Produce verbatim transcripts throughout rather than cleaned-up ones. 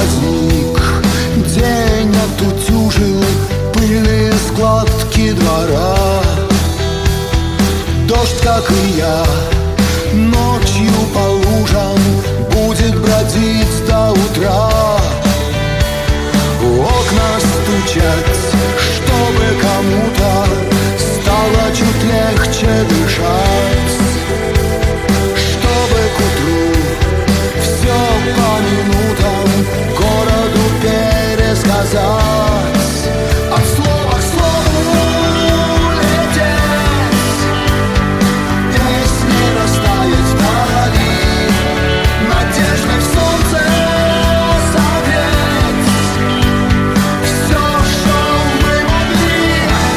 возник, день отутюжил пыльные складки двора. Дождь, как и я, ночью по лужам будет бродить до утра. В окна стучать, чтобы кому-то стало чуть легче дышать, чтобы к утру все по минутам городу пересказать. От слова к слову лететь, песни растаять вдали, надеждой в солнце согреть все, что мы могли.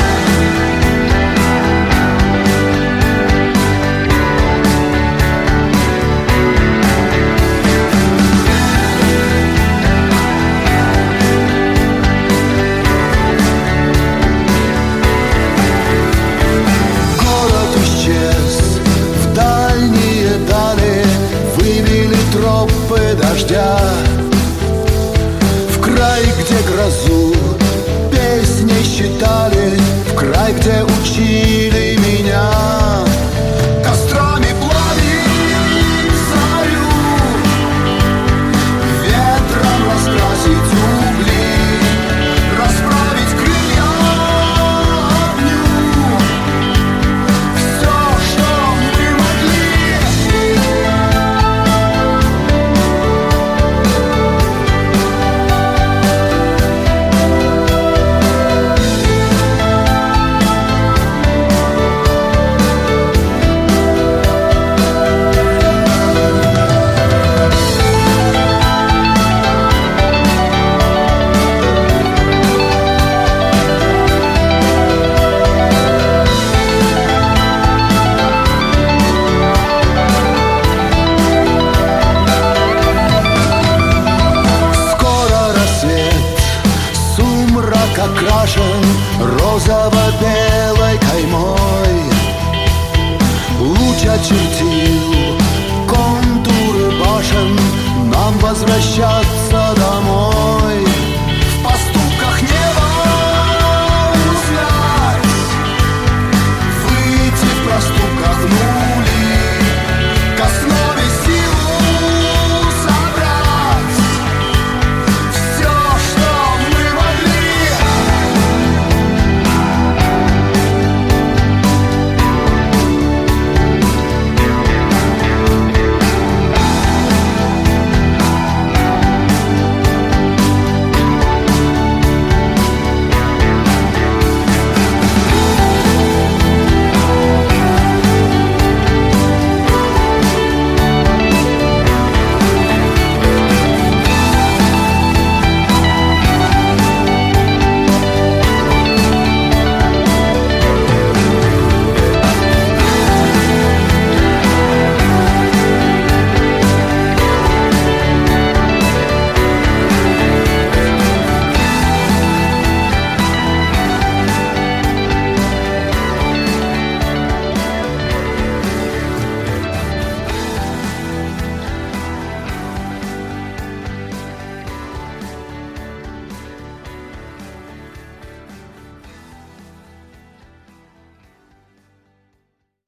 Город исчез в дальние дали, вывели тропы дождя в край, где грозу песней считали, в край, где учили меня кострами плавить зарю, ветром раскрасить угли, расправить крылья огню. Все, что мы могли. Скоро рассвет, сумрак окрашен розово-белой каймой. Луч очертил контуры башен, нам возвращаться